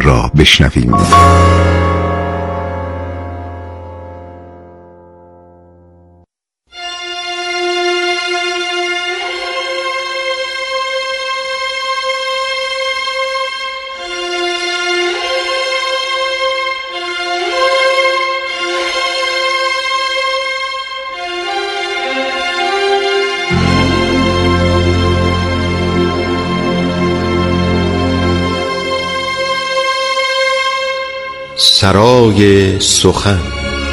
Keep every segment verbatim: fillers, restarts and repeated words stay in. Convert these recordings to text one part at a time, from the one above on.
را بشنویم. سرای سخن.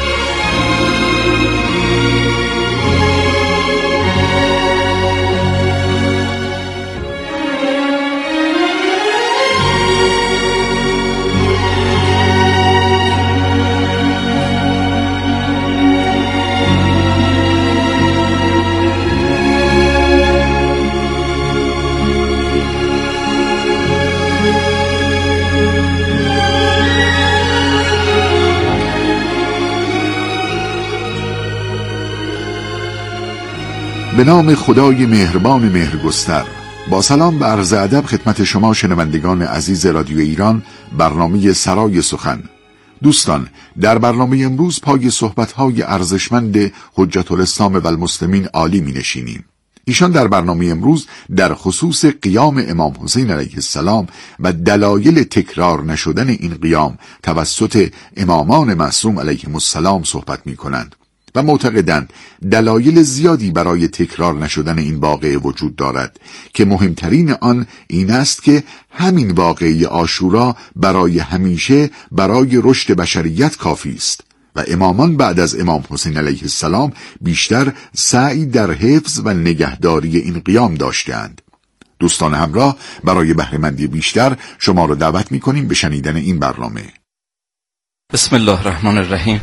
به نام خدای مهربان مهرگستر. با سلام به عرض ادب خدمت شما شنوندگان عزیز رادیو ایران، برنامه سرای سخن. دوستان، در برنامه امروز پای صحبت‌های ارزشمند حجت الاسلام و المسلمین عالی می‌نشینیم. ایشان در برنامه امروز در خصوص قیام امام حسین علیه السلام و دلایل تکرار نشدن این قیام توسط امامان معصوم علیهم السلام صحبت می‌کنند و معتقدند دلایل زیادی برای تکرار نشدن این واقعه وجود دارد که مهمترین آن این است که همین واقعه عاشورا برای همیشه برای رشد بشریت کافی است و امامان بعد از امام حسین علیه السلام بیشتر سعی در حفظ و نگهداری این قیام داشتند. دوستان همراه، برای بهره‌مندی بیشتر شما را دعوت می‌کنیم به شنیدن این برنامه. بسم الله الرحمن الرحیم.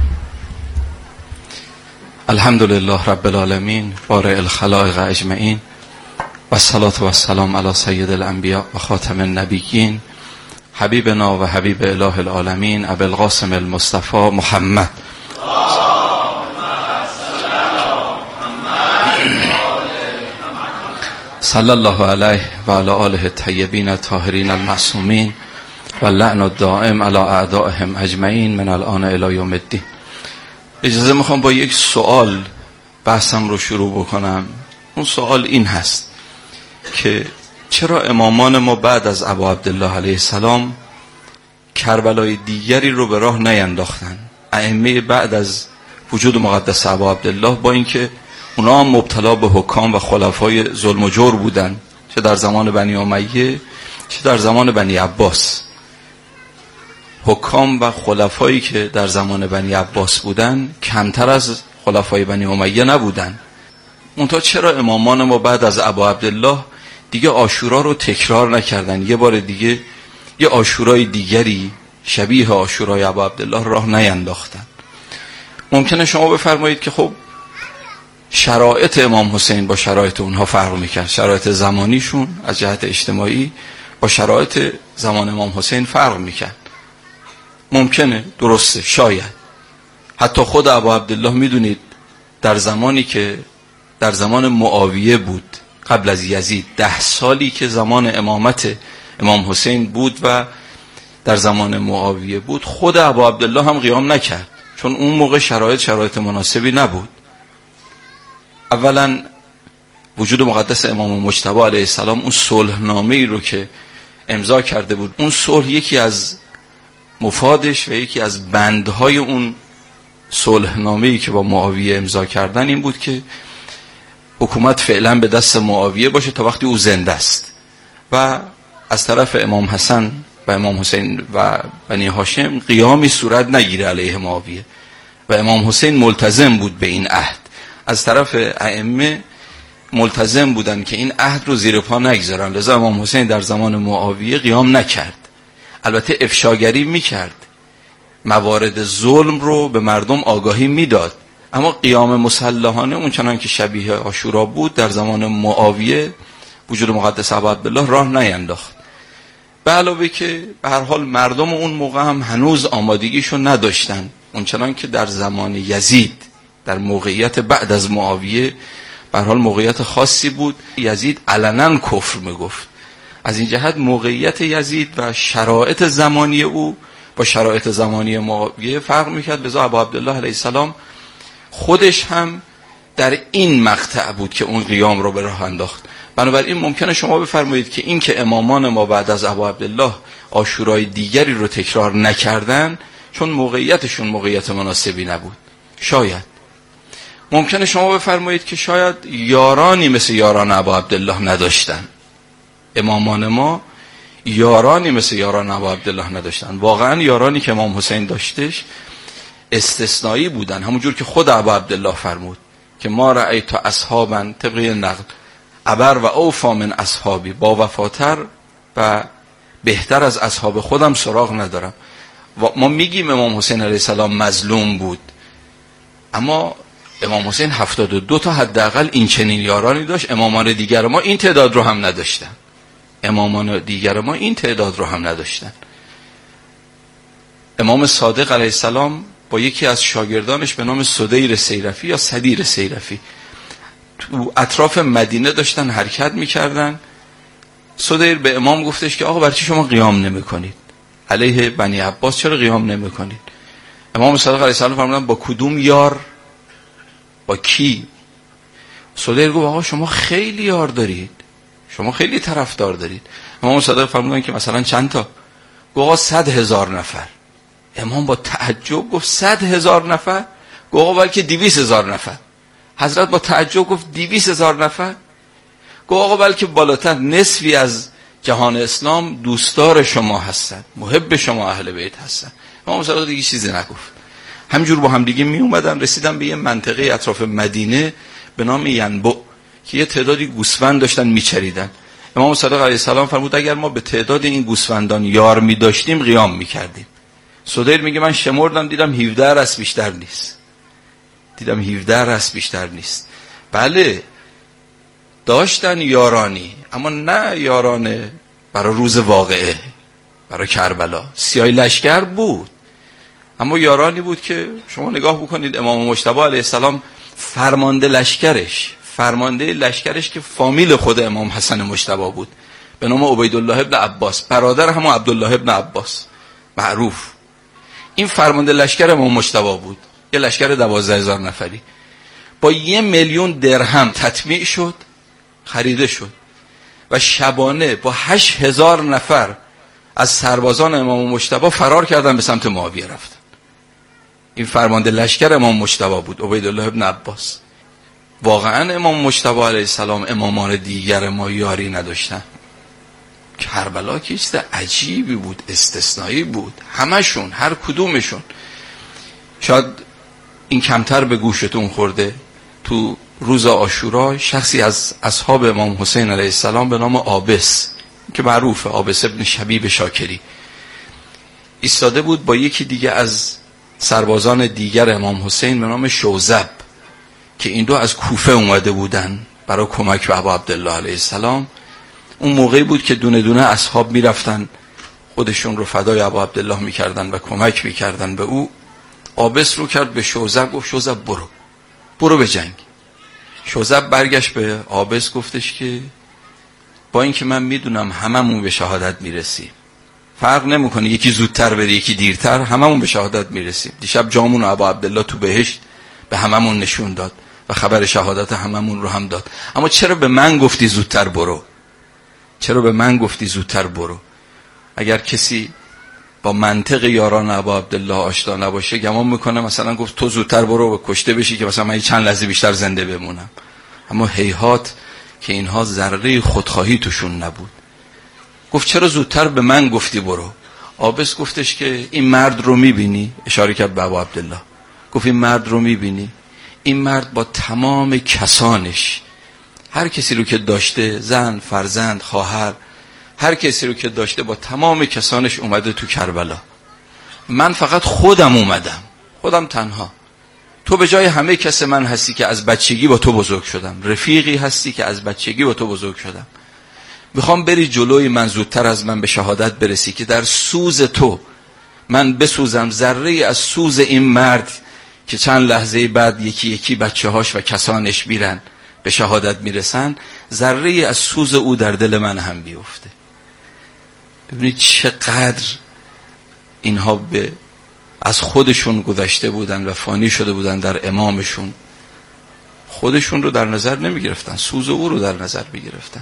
الحمد لله رب العالمین بارئ الخلائق اجمعین و الصلاة و السلام علی سید الانبیاء و خاتم النبیین حبیبنا و حبیب اله العالمین ابی القاسم المصطفى محمد. صلی الله علیه و علی آله الطیبین الطاهرین المعصومین و اللعن الدائم علی اعدائهم اجمعین من الان الی یوم الدین. اجازه میخوام با یک سوال بحثم رو شروع بکنم. اون سوال این هست که چرا امامان ما بعد از ابا عبدالله علیه السلام کربلای دیگری رو به راه نینداختن؟ ائمه بعد از وجود مقدس ابا عبدالله با اینکه اونا هم مبتلا به حکام و خلفای ظلم و جور بودن، چه در زمان بنی امیه چه در زمان بنی عباس، حکام و خلفایی که در زمان بنی عباس بودن کمتر از خلفای بنی امیه نبودن. منتها چرا امامان ما بعد از ابا عبدالله دیگه عاشورا رو تکرار نکردن؟ یه بار دیگه یه عاشورای دیگری شبیه عاشورای ابا عبدالله راه نینداختن؟ ممکنه شما بفرمایید که خب شرایط امام حسین با شرایط اونها فرق میکرد، شرایط زمانیشون از جهت اجتماعی با شرایط زمان امام حسین فرق میکرد. ممکنه، درسته، شاید. حتی خود ابا عبدالله میدونید در زمانی که در زمان معاویه بود قبل از یزید، ده سالی که زمان امامت امام حسین بود و در زمان معاویه بود، خود ابا عبدالله هم قیام نکرد، چون اون موقع شرایط شرایط مناسبی نبود. اولا وجود مقدس امام مجتبی علیه السلام اون صلحنامه ای رو که امضا کرده بود، اون صلح یکی از مفادش و یکی از بندهای اون صلحنامه‌ای که با معاویه امضا کردن این بود که حکومت فعلا به دست معاویه باشه تا وقتی او زنده است و از طرف امام حسن و امام حسین و بنی هاشم قیامی صورت نگیره علیه معاویه و امام حسین ملتزم بود به این عهد. از طرف ائمه ملتزم بودن که این عهد رو زیر پا نگذارن، لذا امام حسین در زمان معاویه قیام نکرد. البته افشاگری میکرد، موارد ظلم رو به مردم آگاهی میداد، اما قیام مسلحانه اون چنان که شبیه عاشورا بود در زمان معاویه وجود مقدس ابا عبدالله راه نینداخت. به علاوه که به هر حال مردم اون موقع هم هنوز آمادگیشو نداشتن، اون چنان که در زمان یزید در موقعیت بعد از معاویه به هر حال موقعیت خاصی بود. یزید علنا کفر میگفت از این جهت موقعیت یزید و شرایط زمانی او با شرایط زمانی معاویه فرق میکرد. لذا ابا عبدالله علیه السلام خودش هم در این مقطع بود که اون قیام رو به راه انداخت. بنابراین ممکنه شما بفرمایید که این که امامان ما بعد از ابا عبدالله عاشورای دیگری رو تکرار نکردن چون موقعیتشون موقعیت مناسبی نبود. شاید ممکنه شما بفرمایید که شاید یارانی مثل یاران ابا عبدالله نداشتن. امامان ما یارانی مثل یاران ابا عبدالله نداشتن. واقعا یارانی که امام حسین داشتش استثنایی بودن، همونجور که خود ابا عبدالله فرمود که ما رأیت اصحابا طبقه نقل ابر و اوفا من اصحابی، با وفاتر و بهتر از اصحاب خودم سراغ ندارم. و ما میگیم امام حسین علیه السلام مظلوم بود، اما امام حسین هفتاد و دو تا حداقل این چنین یارانی داشت. امامان دیگر ما این تعداد رو هم نداشتن. امامان دیگر ما این تعداد رو هم نداشتن. امام صادق علیه السلام با یکی از شاگردانش به نام سدیر سیرفی یا صدیر سیرفی تو اطراف مدینه داشتن حرکت میکردن. سدیر به امام گفتش که آقا برای چی شما قیام نمی کنید؟ علیه بنی عباس چرا قیام نمی کنید؟ امام صادق علیه السلام فرمودن با کدوم یار؟ با کی؟ سدیر گفت آقا شما خیلی یار دارید، شما خیلی طرفدار دارید. امام صادق فرمودن که مثلا چند تا؟ گفت آقا صد هزار نفر. امام با تعجب گفت صد هزار نفر؟ گفت آقا بلکه دویست هزار نفر. حضرت با تعجب گفت دویست هزار نفر؟ گفت آقا بلکه بالاتر نصفی از جهان اسلام دوستدار شما هستن، محب شما اهل بیت هستن. امام صادق دیگه چیزی نگفت. همجور با هم دیگه می اومدن رسیدن به یه منطقه اطراف مدینه به نام ینبع که یه تعدادی گوسفند داشتن میچریدن. امام صادق علیه السلام فرمود اگر ما به تعداد این گوسفندان یار می داشتیم قیام میکردیم. سدیر میگه من شمردم دیدم هفده رس بیشتر نیست. دیدم هفده رس بیشتر نیست. بله داشتن یارانی، اما نه یاران برای روز واقعه، برای کربلا. سیاه لشکر بود، اما یارانی بود که شما نگاه بکنید امام مجتبی علیه السلام فرمانده لشکرش فرمانده لشکرش که فامیل خود امام حسن مجتبی بود به نام عبیدالله ابن عباس، برادر همون عبدالله ابن عباس معروف. این فرمانده لشکر امام مجتبی بود، یه لشکر دوازده هزار نفری با یه میلیون درهم تطمیع شد، خریده شد و شبانه با هشت هزار نفر از سربازان امام مجتبی فرار کردن به سمت معاویه رفتن. این فرمانده لشکر امام مجتبی بود، عبیدالله ابن عباس. واقعا امام مجتبی علیه السلام امامان دیگر ما یاری نداشتن. کربلا که چیز عجیبی بود، استثنایی بود، همشون، هر کدومشون. شاید این کمتر به گوشتون خورده، تو روز عاشورا شخصی از اصحاب امام حسین علیه السلام به نام عابس که معروفه، عابس ابن شبیب شاکری، ایستاده بود با یکی دیگه از سربازان دیگر امام حسین به نام شوزب که این دو از کوفه اومده بودن برای کمک به ابا عبدالله علیه السلام. اون موقعی بود که دونه دونه اصحاب میرفتن خودشون رو فدای ابا عبدالله میکردن و کمک میکردن به او. عابس رو کرد به شوزب، گفت شوزب برو برو به جنگ. شوزب برگشت به عابس گفتش که با اینکه من میدونم هممون به شهادت میرسیم، فرق نمیکنه یکی زودتر بره یکی دیرتر، هممون به شهادت میرسیم. دیشب جامون و ابا عبدالله تو بهشت به هممون نشون داد و خبر شهادت هممون رو هم داد. اما چرا به من گفتی زودتر برو؟ چرا به من گفتی زودتر برو؟ اگر کسی با منطق یاران ابا عبدالله آشنا نباشه گمان میکنه مثلا گفت تو زودتر برو و کشته بشی که مثلا من چند لحظه بیشتر زنده بمونم. اما هیهات که اینها ذره خودخواهی توشون نبود. گفت چرا زودتر به من گفتی برو؟ عابس گفتش که این مرد رو میبینی؟ اشاره کرد به ابا عبدالله. گفت این مرد رو میبینی؟ این مرد با تمام کسانش، هر کسی رو که داشته، زن، فرزند، خواهر، هر کسی رو که داشته با تمام کسانش اومده تو کربلا. من فقط خودم اومدم، خودم تنها. تو به جای همه کس من هستی که از بچگی با تو بزرگ شدم، رفیقی هستی که از بچگی با تو بزرگ شدم. میخوام بری جلوی من زودتر از من به شهادت برسی که در سوز تو من بسوزم، ذره از سوز این مرد که چند لحظه بعد یکی یکی بچه هاش و کسانش میرن به شهادت میرسن، ذره از سوز او در دل من هم بیفته. ببینید چقدر اینها به از خودشون گذشته بودن و فانی شده بودن در امامشون. خودشون رو در نظر نمی گرفتن، سوز او رو در نظر می گرفتن.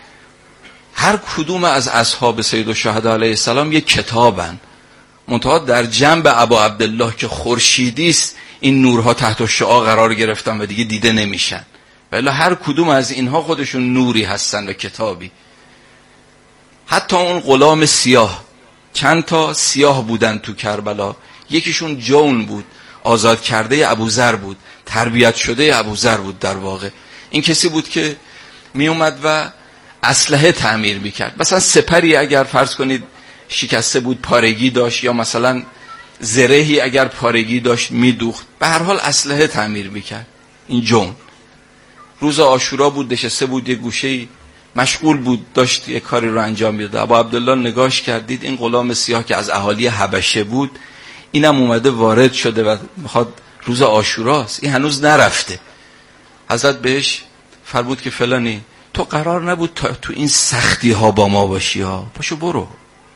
هر کدوم از اصحاب سید الشهدا علیه السلام یک کتابن، منتها در جنب ابا عبدالله که خورشیدی است این نورها تحت شعاع قرار گرفتن و دیگه دیده نمیشن، ولی هر کدوم از اینها خودشون نوری هستن و کتابی. حتی اون غلام سیاه، چند تا سیاه بودن تو کربلا، یکیشون جون بود، آزاد کرده ابوذر بود، تربیت شده ابوذر بود. در واقع این کسی بود که می اومد و اسلحه تعمیر میکرد. مثلا سپری اگر فرض کنید شکسته بود پارگی داشت، یا مثلا زرهی اگر پارگی داشت میدوخت، به هر حال اسلحه تعمیر میکرد. این جون روز عاشورا بود، نشسته بود یه گوشه‌ای مشغول بود، داشت یه کاری رو انجام میداد. ابا عبدالله نگاش کردید این غلام سیاه که از اهالی حبشه بود، اینم اومده وارد شده و میخواد روز عاشوراست، این هنوز نرفته. حضرت بهش فرمود که فلانی تو قرار نبود تا تو این سختی ها با ما باشی ها، پاشو برو،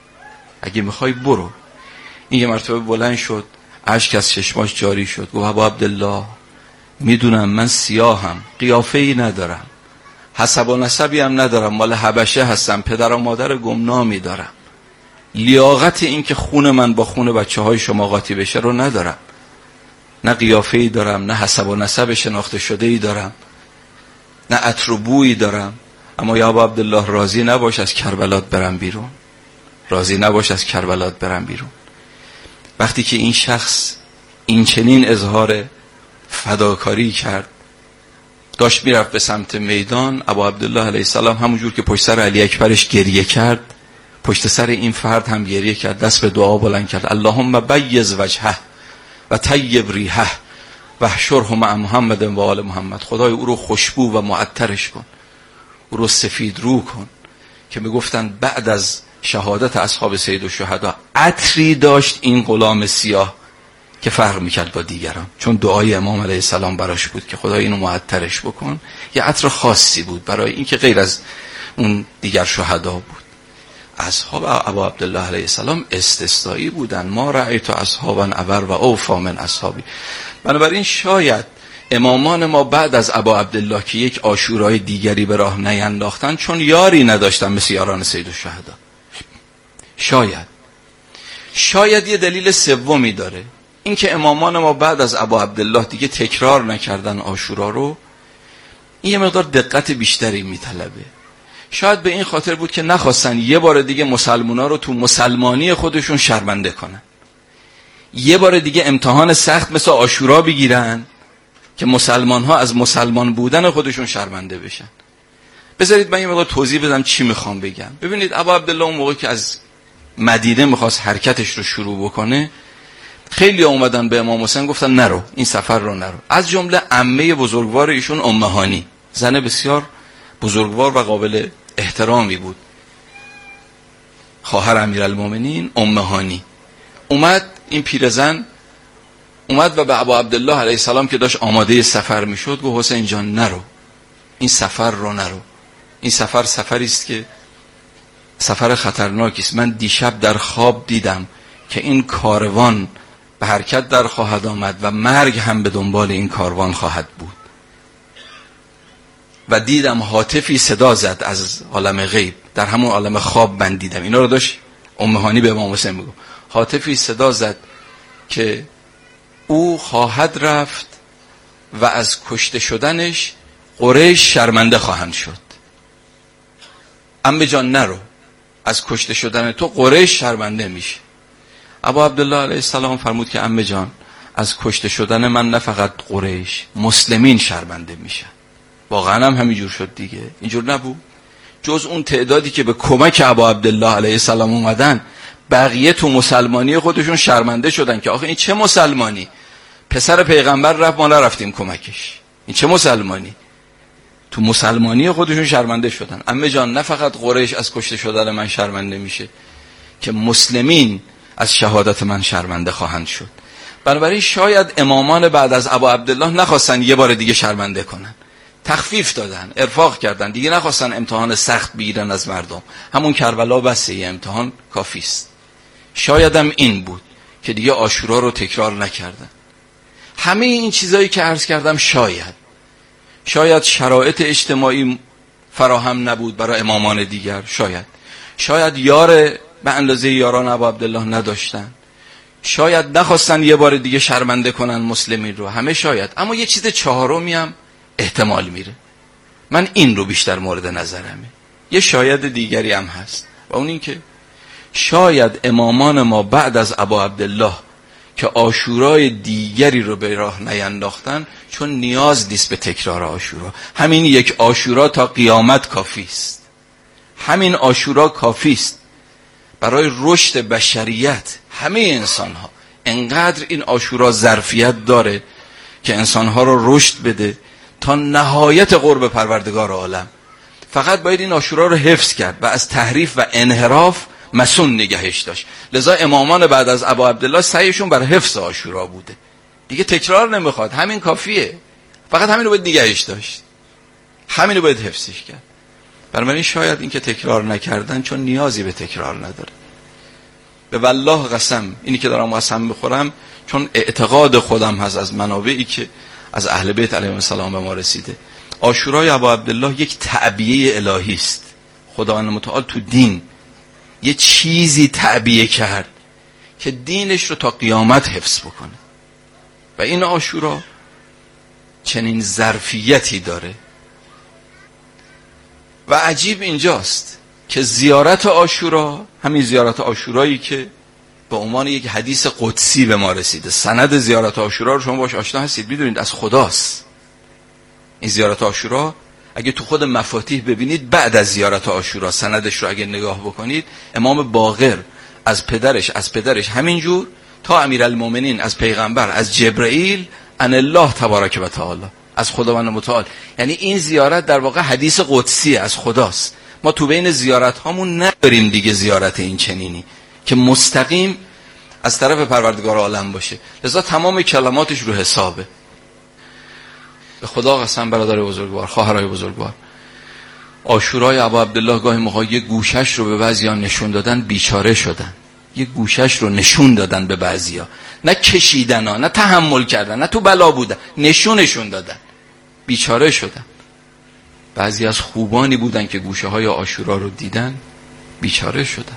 اگه میخوای برو. این یه مرتبه بلند شد، اشک از چشماش جاری شد، گفت ابا عبدالله میدونم من سیاهم، قیافه ای ندارم، حسب و نسبی هم ندارم، مال حبشه هستم، پدر و مادر گمنامی دارم، لیاقت این که خون من با خون بچه های شما قاطی بشه رو ندارم، نه قیافه ای دارم، نه حسب و نسب شناخته شده ای دارم، نه عطر و بویی دارم. اما یا ابا عبدالله راضی نباش از کربلات برم بیرون، راضی نباش از کربلات برم بیرون. وقتی که این شخص این چنین اظهار فداکاری کرد، داشت میرفت به سمت میدان، ابا عبدالله علیه السلام همونجور که پشت سر علی اکبرش گریه کرد، پشت سر این فرد هم گریه کرد، دست به دعا بلند کرد، اللهم بیض وجهه و طیب ریحه و احشره مع محمد و آل محمد. خدای او رو خوشبو و معطرش کن، او رو سفید رو کن. که میگفتن بعد از شهادت اصحاب سید الشهدا عطری داشت این غلام سیاه که فرق میکرد با دیگران، چون دعای امام علیه السلام براش بود که خدای اینو معطرش بکن. یه عطر خاصی بود برای این که غیر از اون دیگر شهدا بود. اصحاب ابا عبدالله علیه السلام استثنایی بودن. ما رأیت اصحابا ابر و اوفا من اصحابی. بنابراین شاید امامان ما بعد از ابا عبدالله که یک عاشورای دیگری به راه نینداختن، چون یاری نداشتن مثل یاران سید الشهدا. شاید شاید یه دلیل سومی داره، این که امامان ما بعد از ابا عبدالله دیگه تکرار نکردن عاشورا رو. این یه مقدار دقت بیشتری میطلبه. شاید به این خاطر بود که نخواستن یه بار دیگه مسلمونا رو تو مسلمانی خودشون شرمنده کنن، یه بار دیگه امتحان سخت مثل عاشورا بگیرن که مسلمان ها از مسلمان بودن خودشون شرمنده بشن. بذارید من یه مقدار توضیح بدم چی میخوام بگم. ببینید ابا عبدالله اون موقع که از مدینه میخواست حرکتش رو شروع بکنه، خیلی اومدن به امام حسین گفتن نرو، این سفر رو نرو. از جمله عمه بزرگوار ایشون ام هانی، زن بسیار بزرگوار و قابل احترامی بود، خواهر امیرالمومنین ام هانی. اومد این پیرزن اومد و به ابا عبدالله علیه السلام که داشت آماده سفر میشد گفت حسین جان نرو، این سفر رو نرو، این سفر سفری است که سفر خطرناکی است. من دیشب در خواب دیدم که این کاروان به حرکت در خواهد آمد و مرگ هم به دنبال این کاروان خواهد بود. و دیدم هاتفی صدا زد از عالم غیب، در همون عالم خواب من دیدم. اینا رو داشت ام هانی به امام حسین میگه. هاتفی صدا زد که او خواهد رفت و از کشته شدنش قریش شرمنده خواهند شد. عمه جان نرو، از کشته شدن تو قریش شرمنده میشه. ابا عبدالله علیه السلام فرمود که عمه جان از کشته شدن من نه فقط قریش، مسلمین شرمنده میشن. واقعا هم همینجور شد دیگه. اینجور نبود؟ جز اون تعدادی که به کمک ابا عبدالله علیه السلام اومدن، بقیه تو مسلمانی خودشون شرمنده شدن که آخه این چه مسلمانی؟ پسر پیغمبر رفت ما نرفتیم کمکش، این چه مسلمانی؟ تو مسلمانی خودشون شرمنده شدن. عمه جان نه فقط قریش از کشته شدن من شرمنده میشه، که مسلمین از شهادت من شرمنده خواهند شد. بنابراین شاید امامان بعد از ابا عبدالله نخواستن یه بار دیگه شرمنده کنن، تخفیف دادن، ارفاق کردن، دیگه نخواستن امتحان سخت بگیرن از مردم. همون کربلا بسه، یه امتحان کافی است. شایدم این بود که دیگه عاشورا رو تکرار نکردن. همه این چیزایی که عرض کردم شاید شاید شرایط اجتماعی فراهم نبود برای امامان دیگر، شاید شاید یار به اندازه یاران ابا عبدالله نداشتن، شاید نخواستن یه بار دیگه شرمنده کنن مسلمین رو، همه شاید. اما یه چیز چهارمی هم احتمال میره، من این رو بیشتر مورد نظرمه. یه شاید دیگری هم هست و اون این که شاید امامان ما بعد از ابا عبدالله که عاشورای دیگری رو به راه نینداختن چون نیاز نیست به تکرار عاشورا. همین یک عاشورا تا قیامت کافی است. همین عاشورا کافی است برای رشد بشریت. همه انسان ها انقدر این عاشورا ظرفیت داره که انسان ها رو رشد بده تا نهایت قرب پروردگار عالم. فقط باید این عاشورا رو حفظ کرد و از تحریف و انحراف مسون نگهش داشت. لذا امامان بعد از ابا عبدالله سعیشون بر حفظ عاشورا بوده، دیگه تکرار نمیخواد، همین کافیه. فقط همین رو باید نگهش داشت، همین رو باید حفظش کرد. بنابراین شاید این که تکرار نکردن چون نیازی به تکرار نداره. به والله قسم، اینی که دارم قسم بخورم چون اعتقاد خودم هست از منابعی که از اهل بیت علیهم السلام به ما رسیده. عاشورای ابا عبدالله یک تعبیه الهی است. خداوند متعال تو دین یه چیزی تعبیه کرد که دینش رو تا قیامت حفظ بکنه و این عاشورا چنین ظرفیتی داره. و عجیب اینجاست که زیارت عاشورا، همین زیارت عاشورایی که به عنوان یک حدیث قدسی به ما رسیده، سند زیارت عاشورا رو شما باش آشنا هستید، میدونید از خداست. این زیارت عاشورا اگه تو خود مفاتیح ببینید، بعد از زیارت عاشورا سندش رو اگه نگاه بکنید، امام باقر از پدرش از پدرش همینجور تا امیرالمومنین از پیغمبر از جبرئیل ان الله تبارک و تعالی از خداوند متعال. یعنی این زیارت در واقع حدیث قدسی از خداست. ما تو بین زیارت هامون نداریم دیگه زیارت این چنینی که مستقیم از طرف پروردگار عالم باشه. لذا تمام کلماتش رو حسابه. به خدا قسم برادر بزرگوار، خواهرای بزرگوار، عاشورای ابا عبدالله گاهی موقع یه گوشش رو به بعضیا نشون دادن، بیچاره شدن. یه گوشش رو نشون دادن به بعضیا، نه کشیدن ها، نه تحمل کردن، نه تو بلا بودن، نشونشون دادن، بیچاره شدن. بعضی از خوبانی بودن که گوشه های عاشورا رو دیدن، بیچاره شدن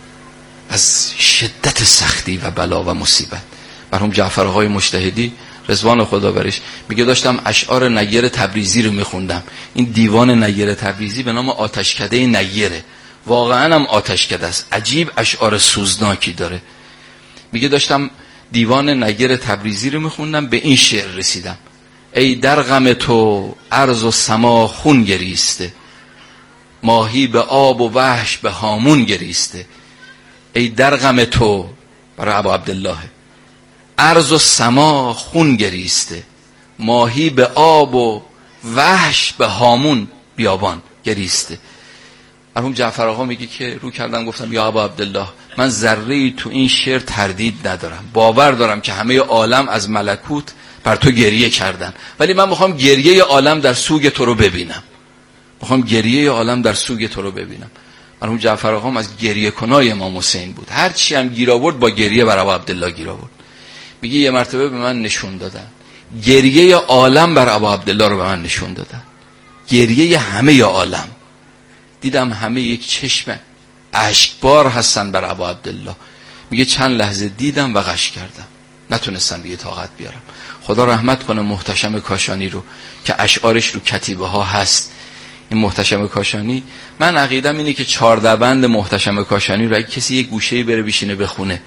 از شدت سختی و بلا و مصیبت. مرحوم جعفر آقای مجتهدی رضوان خدا برش میگه داشتم اشعار نیر تبریزی رو میخوندم. این دیوان نیر تبریزی به نام آتشکده نیره، واقعا هم آتشکده است، عجیب اشعار سوزناکی داره. میگه داشتم دیوان نیر تبریزی رو میخوندم، به این شعر رسیدم: ای در غم تو ارض و سما خون گریسته، ماهی به آب و وحش به هامون گریسته. ای در غم تو، برای ابا عبدالله، ارض و سما خون گریسته، ماهی به آب و وحش به هامون بیابان گریسته. مرحوم جعفر آقا میگه که رو کردم گفتم یا ابا عبدالله، من ذره‌ای تو این شعر تردید ندارم، باور دارم که همه عالم از ملکوت بر تو گریه کردن، ولی من میخوام گریه عالم در سوگ تو رو ببینم، میخوام گریه عالم در سوگ تو رو ببینم. مرحوم جعفر آقا هم از گریه کنای امام حسین بود، هر چی هم گیر آورد با گریه بر ابا عبدالله گیر آورد. میگه یه مرتبه به من نشون دادن گریه عالم بر ابا عبدالله رو به من نشون دادن، گریه همه عالم. دیدم همه یک چشم اشکبار هستن بر ابا عبدالله. میگه چند لحظه دیدم و غش کردم، نتونستم دیگه طاقت بیارم. خدا رحمت کنه محتشم کاشانی رو که اشعارش رو کتیبه ها هست. این محتشم کاشانی، من عقیدم اینه که چهارده بند محتشم کاشانی رو اگه کسی یک گوشه‌ای بره بشینه بخونه،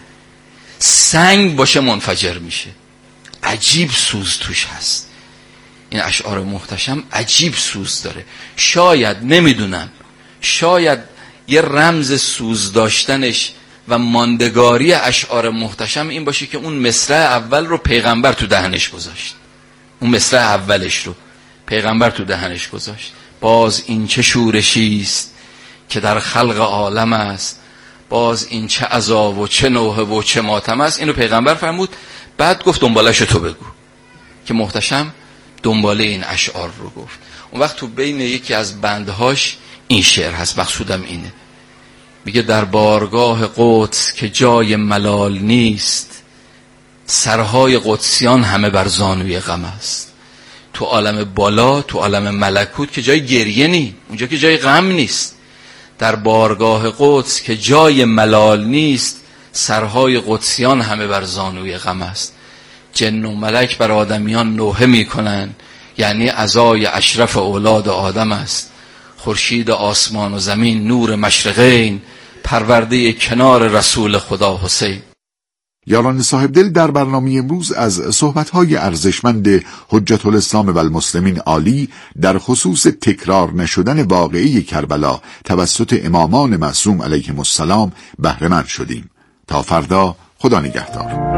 سنگ باشه منفجر میشه. عجیب سوز توش هست. این اشعار محتشم عجیب سوز داره. شاید، نمیدونم، شاید یه رمز سوز داشتنش و ماندگاری اشعار محتشم این باشه که اون مصرع اول رو پیغمبر تو دهنش گذاشت. اون مصرع اولش رو پیغمبر تو دهنش گذاشت: باز این چه شورشیست که در خلق عالم است، باز این چه عذاب و چه نوحه و چه ماتم است. اینو پیغمبر فرمود، بعد گفت دنبالش تو بگو، که محتشم دنباله این اشعار رو گفت. اون وقت تو بین یکی از بندهاش این شعر هست، مقصودم اینه. میگه در بارگاه قدس که جای ملال نیست، سرهای قدسیان همه بر زانوی غم است. تو عالم بالا، تو عالم ملکوت که جای گریه نی، اونجا که جای غم نیست. در بارگاه قدس که جای ملال نیست، سرهای قدسیان همه بر زانوی غم است. جن و ملک بر آدمیان نوحه میکنن، یعنی عزای اشرف اولاد آدم است. خورشید آسمان و زمین نور مشرقین، پرورده کنار رسول خدا حسین. یاران صاحب دل در برنامه امروز از صحبت‌های ارزشمند حجت الاسلام و المسلمین عالی در خصوص تکرار نشدن واقعه کربلا توسط امامان معصوم علیهم السلام بهره مند شدیم. تا فردا، خدا نگهدار.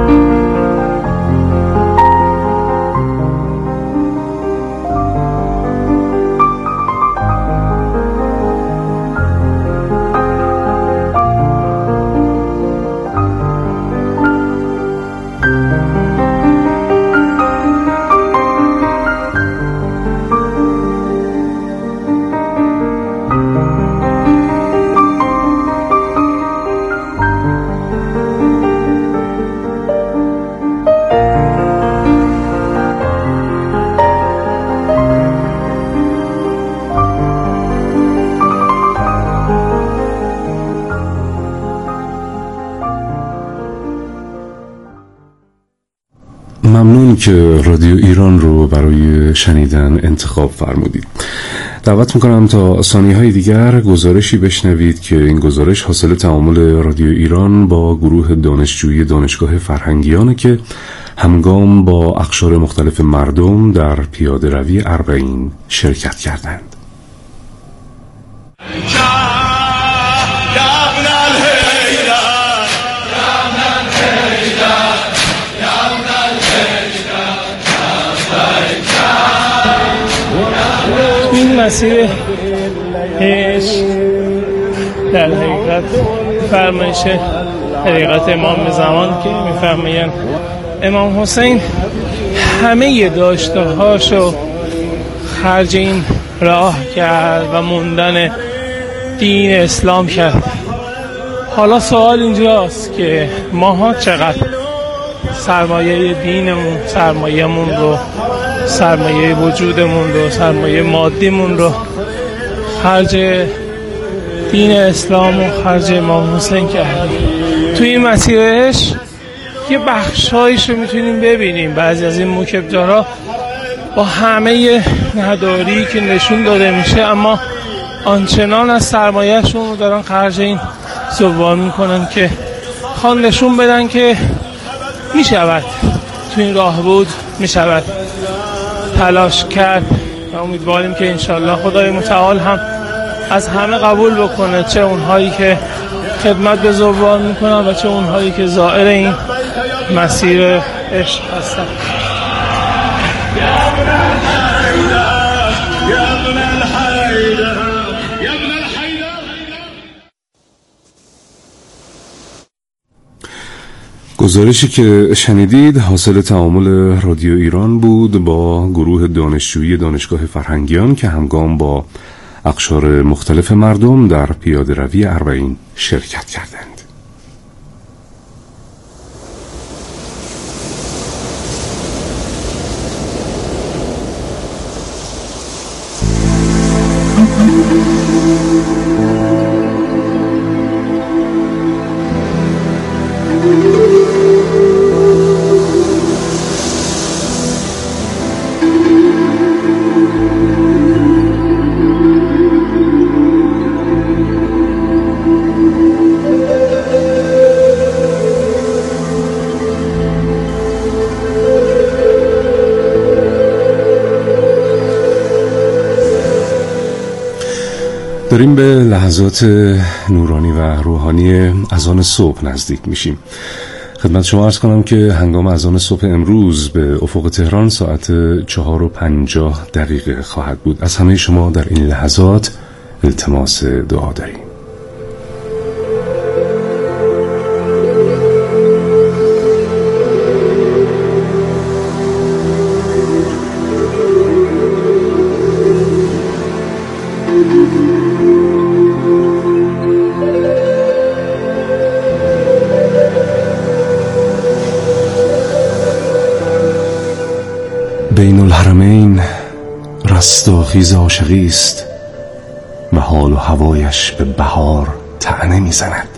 ممنون که رادیو ایران رو برای شنیدن انتخاب فرمودید. دعوت میکنم تا ثانیه‌های دیگر گزارشی بشنوید که این گزارش حاصل تعامل رادیو ایران با گروه دانشجویی دانشگاه فرهنگیانه که همگام با اقشار مختلف مردم در پیاده روی اربعین شرکت کردند. این مسیر عشق در حقیقت فرمایش طریقت امام زمان که میفرمایند امام حسین همه داشته هاشو خرج این راه کرد و موندن دین اسلام کرد. حالا سوال اینجاست که ماها چقدر سرمایه دینمون، سرمایه‌مون رو، سرمایه وجودمون رو، سرمایه مادیمون رو خرج دین اسلام و خرج امام حسین کردیم. توی این مسیرش یه بخشایش رو میتونیم ببینیم. بعضی از این موکبدارا با همه نداری که نشون داده میشه اما آنچنان از سرمایه‌شون رو دارن خرج این زوار میکنن که خوان نشون بدن که میشود تو این راه بود، میشود تلاش کرد و امیدواریم که انشالله خدای متعال هم از همه قبول بکنه، چه اونهایی که خدمت به زوار میکنن و چه اونهایی که زائر این مسیر عشق هستن. گزارشی که شنیدید حاصل تعامل رادیو ایران بود با گروه دانشجویی دانشگاه فرهنگیان که همگام با اقشار مختلف مردم در پیاده روی اربعین شرکت کردند. داریم به لحظات نورانی و روحانی اذان صبح نزدیک میشیم. خدمت شما عرض کنم که هنگام اذان صبح امروز به افق تهران ساعت چهار و پنجاه دقیقه خواهد بود. از همه شما در این لحظات التماس دعا داریم. بین الحرمین رستاخیز عاشقی است و حال و هوایش به بهار طعنه میزند.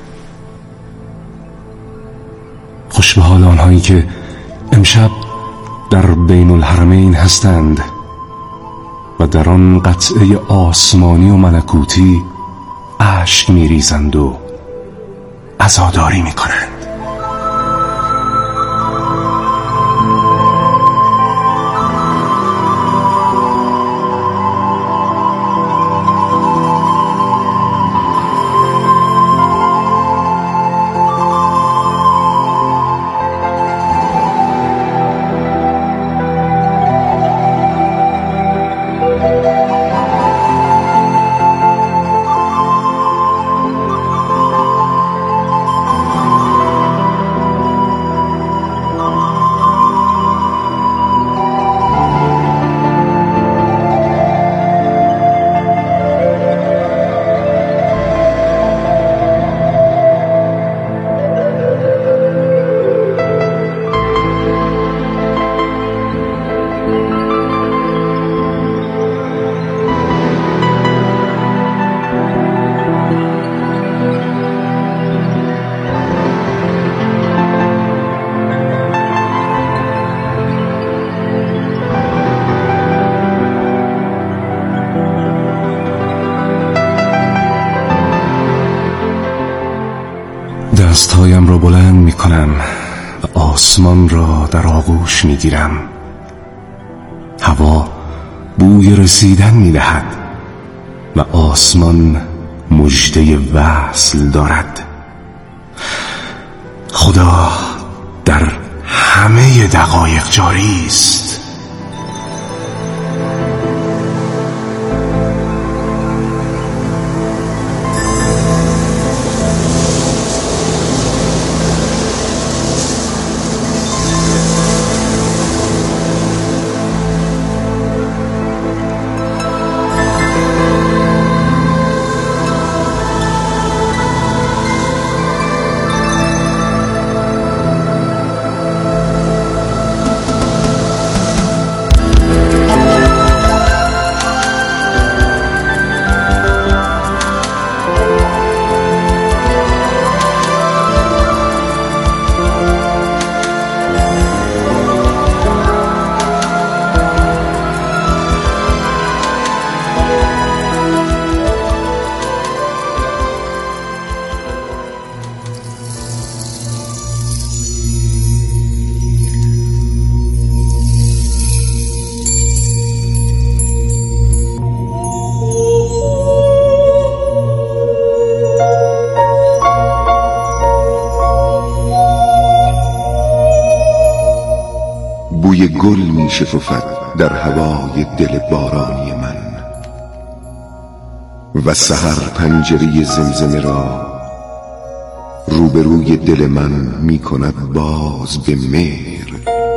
خوش به حال آنهایی که امشب در بین الحرمین هستند و در آن قطعه آسمانی و ملکوتی اشک میریزند و عزاداری میکنند. دستهایم را بلند می کنم و آسمان را در آغوش می گیرم. هوا بوی رسیدن می دهد و آسمان مژده وصل دارد. خدا در همه دقایق جاری است. بوی گل می شکفد در هوای دل بارانی من و سحر پنجره زمزمه را روبروی دل من می کند باز به مهر.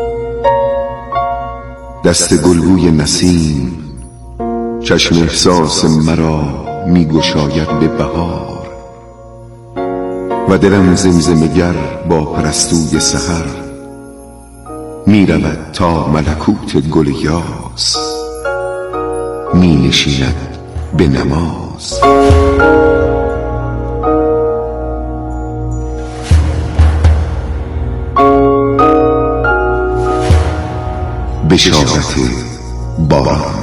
دست گلبوی نسیم چشم احساس مرا می گشاید به بهار و دلم زمزمه‌گر با پرستوی سحر می رود تا ملکوت گل یاس می نشیند به نماز. بشارت باران.